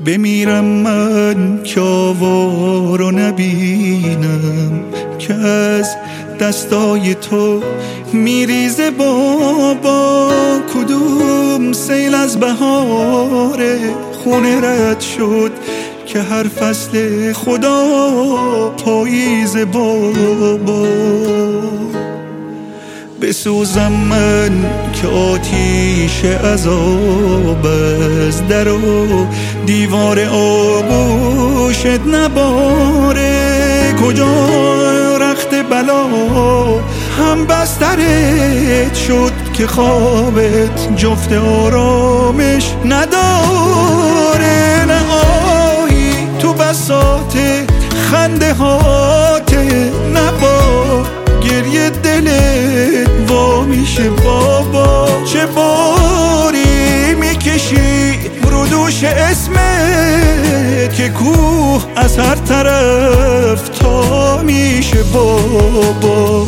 بمیرم من که آوارو نبینم که از دستای تو میریزه بابا. کدوم سیل از بهار خونه رد شد که هر فصل خدا پاییز بابا. بسوزم من که آتیش عذاب از در و دیوار آغوشت نباره. کجا رخت بلا هم بسترت شد که خوابت جفت آرامش نداره. نه آهی تو بساط خنده هات، نه با گریه دلت وا میشه بابا. چه باری میکشی رو دوش اسمت که کوه از هر طرف تا میشه بابا.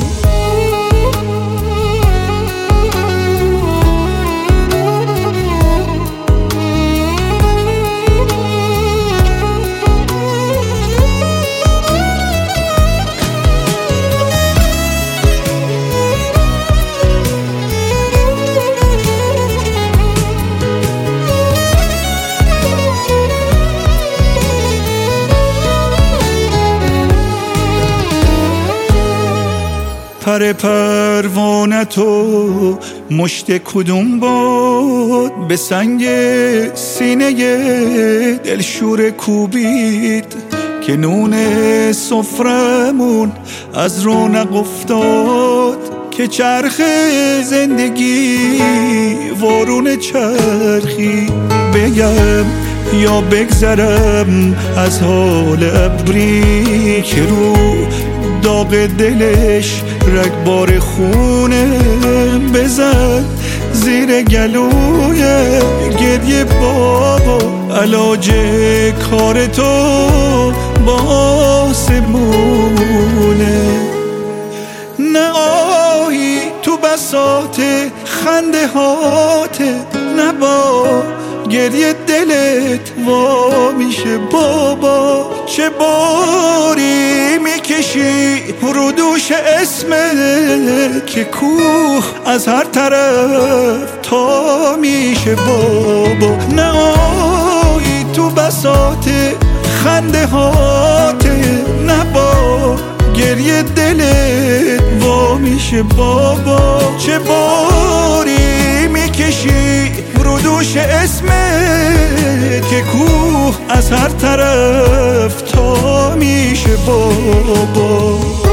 پر پروانه تو مشت کدوم بود به سنگ سینه دلشور کوبید که نون سفرمون از رونق افتاد. که چرخ زندگی وارون چرخی بگم یا بگذرم از حال ابری که رو داغ دلش رگبار خونه بزن زیر گلوی گریه بابا. علاج کار تو با آسمونه. نه آهی تو بساط خنده هات، نه با گریه دلت وا میشه بابا. چه باری میکشی رو دوش اسمت که کوه از هر طرف تا میشه بابا. نه آهی تو بساط خنده هات، نه با گریه دلت وا میشه بابا. چه باری میکشی رو دوش اسمت که کوه از هر طرف تا میشه بابا.